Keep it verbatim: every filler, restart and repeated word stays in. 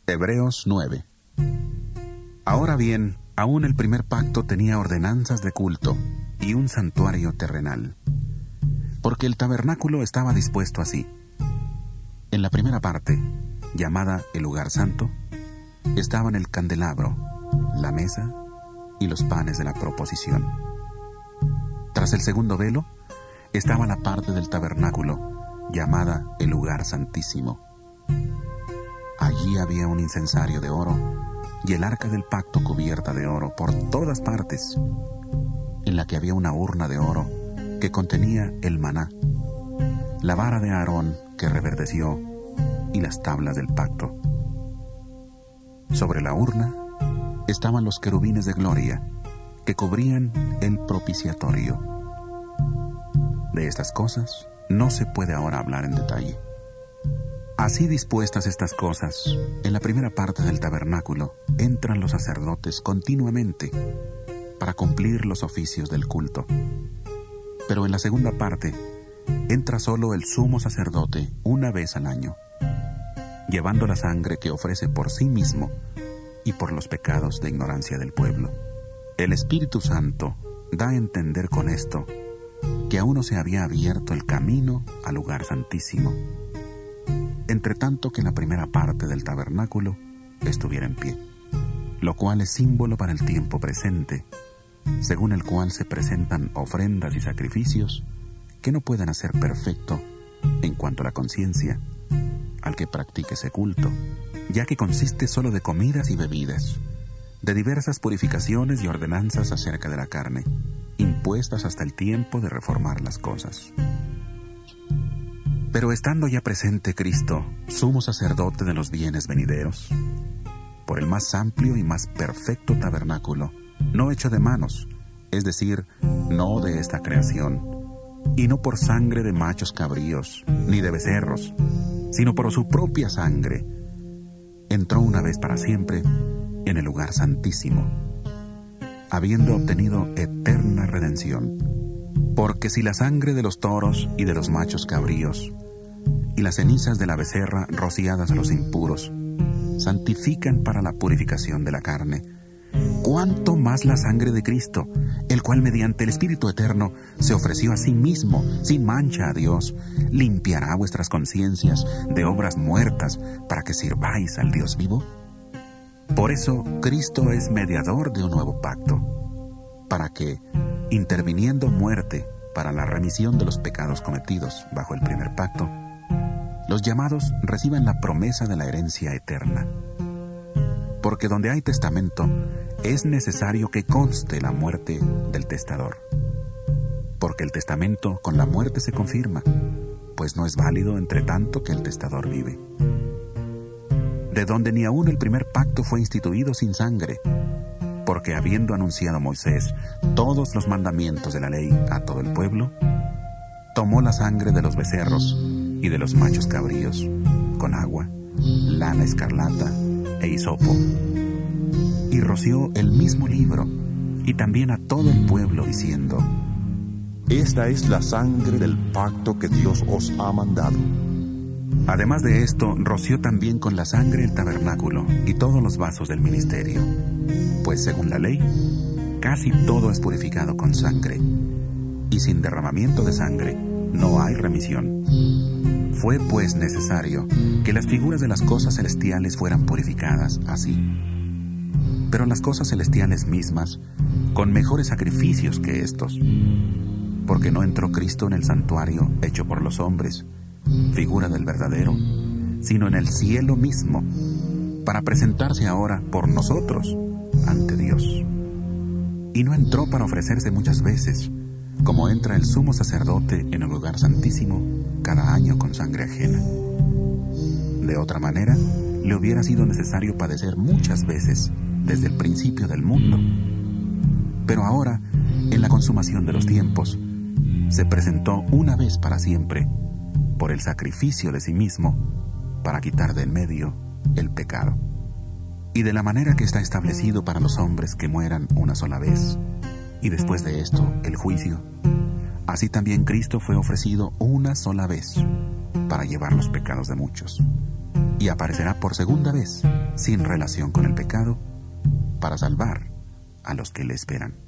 Hebreos nueve. Ahora bien, aún el primer pacto tenía ordenanzas de culto y un santuario terrenal, porque el tabernáculo estaba dispuesto así. En la primera parte, llamada el lugar santo, estaban el candelabro, la mesa y los panes de la proposición. Tras el segundo velo, estaba la parte del tabernáculo, llamada el lugar santísimo. Allí había un incensario de oro y el arca del pacto cubierta de oro por todas partes, en la que había una urna de oro que contenía el maná, la vara de Aarón que reverdeció y las tablas del pacto. Sobre la urna estaban los querubines de gloria que cubrían el propiciatorio. De estas cosas no se puede ahora hablar en detalle. Así dispuestas estas cosas, en la primera parte del tabernáculo entran los sacerdotes continuamente para cumplir los oficios del culto. Pero en la segunda parte entra solo el sumo sacerdote una vez al año, llevando la sangre que ofrece por sí mismo y por los pecados de ignorancia del pueblo. El Espíritu Santo da a entender con esto que aún no se había abierto el camino al lugar santísimo, entre tanto que la primera parte del tabernáculo estuviera en pie, lo cual es símbolo para el tiempo presente, según el cual se presentan ofrendas y sacrificios que no pueden hacer perfecto en cuanto a la conciencia al que practique ese culto, ya que consiste solo de comidas y bebidas, de diversas purificaciones y ordenanzas acerca de la carne, impuestas hasta el tiempo de reformar las cosas. Pero estando ya presente Cristo, sumo sacerdote de los bienes venideros, por el más amplio y más perfecto tabernáculo, no hecho de manos, es decir, no de esta creación, y no por sangre de machos cabríos, ni de becerros, sino por su propia sangre, entró una vez para siempre en el lugar santísimo, habiendo obtenido eterna redención. Porque si la sangre de los toros y de los machos cabríos y las cenizas de la becerra rociadas a los impuros santifican para la purificación de la carne, cuánto más la sangre de Cristo, el cual mediante el Espíritu Eterno se ofreció a sí mismo sin mancha a Dios, limpiará vuestras conciencias de obras muertas para que sirváis al Dios vivo. Por eso Cristo es mediador de un nuevo pacto, para que, interviniendo muerte para la remisión de los pecados cometidos bajo el primer pacto, los llamados reciban la promesa de la herencia eterna. Porque donde hay testamento, es necesario que conste la muerte del testador. Porque el testamento con la muerte se confirma, pues no es válido entre tanto que el testador vive. De donde ni aún el primer pacto fue instituido sin sangre, porque habiendo anunciado Moisés todos los mandamientos de la ley a todo el pueblo, tomó la sangre de los becerros y de los machos cabríos, con agua, lana escarlata e hisopo, y roció el mismo libro, y también a todo el pueblo, diciendo: Esta es la sangre del pacto que Dios os ha mandado. Además de esto, roció también con la sangre el tabernáculo y todos los vasos del ministerio, pues según la ley, casi todo es purificado con sangre, y sin derramamiento de sangre no hay remisión. Fue pues necesario que las figuras de las cosas celestiales fueran purificadas así, pero las cosas celestiales mismas con mejores sacrificios que estos, porque no entró Cristo en el santuario hecho por los hombres, figura del verdadero, sino en el cielo mismo, para presentarse ahora por nosotros ante Dios. Y no entró para ofrecerse muchas veces, como entra el sumo sacerdote en el lugar santísimo cada año con sangre ajena. De otra manera, le hubiera sido necesario padecer muchas veces desde el principio del mundo. Pero ahora, en la consumación de los tiempos, se presentó una vez para siempre, por el sacrificio de sí mismo, para quitar de en medio el pecado. Y de la manera que está establecido para los hombres que mueran una sola vez, y después de esto el juicio, así también Cristo fue ofrecido una sola vez para llevar los pecados de muchos. y aparecerá por segunda vez, sin relación con el pecado, para salvar a los que le esperan.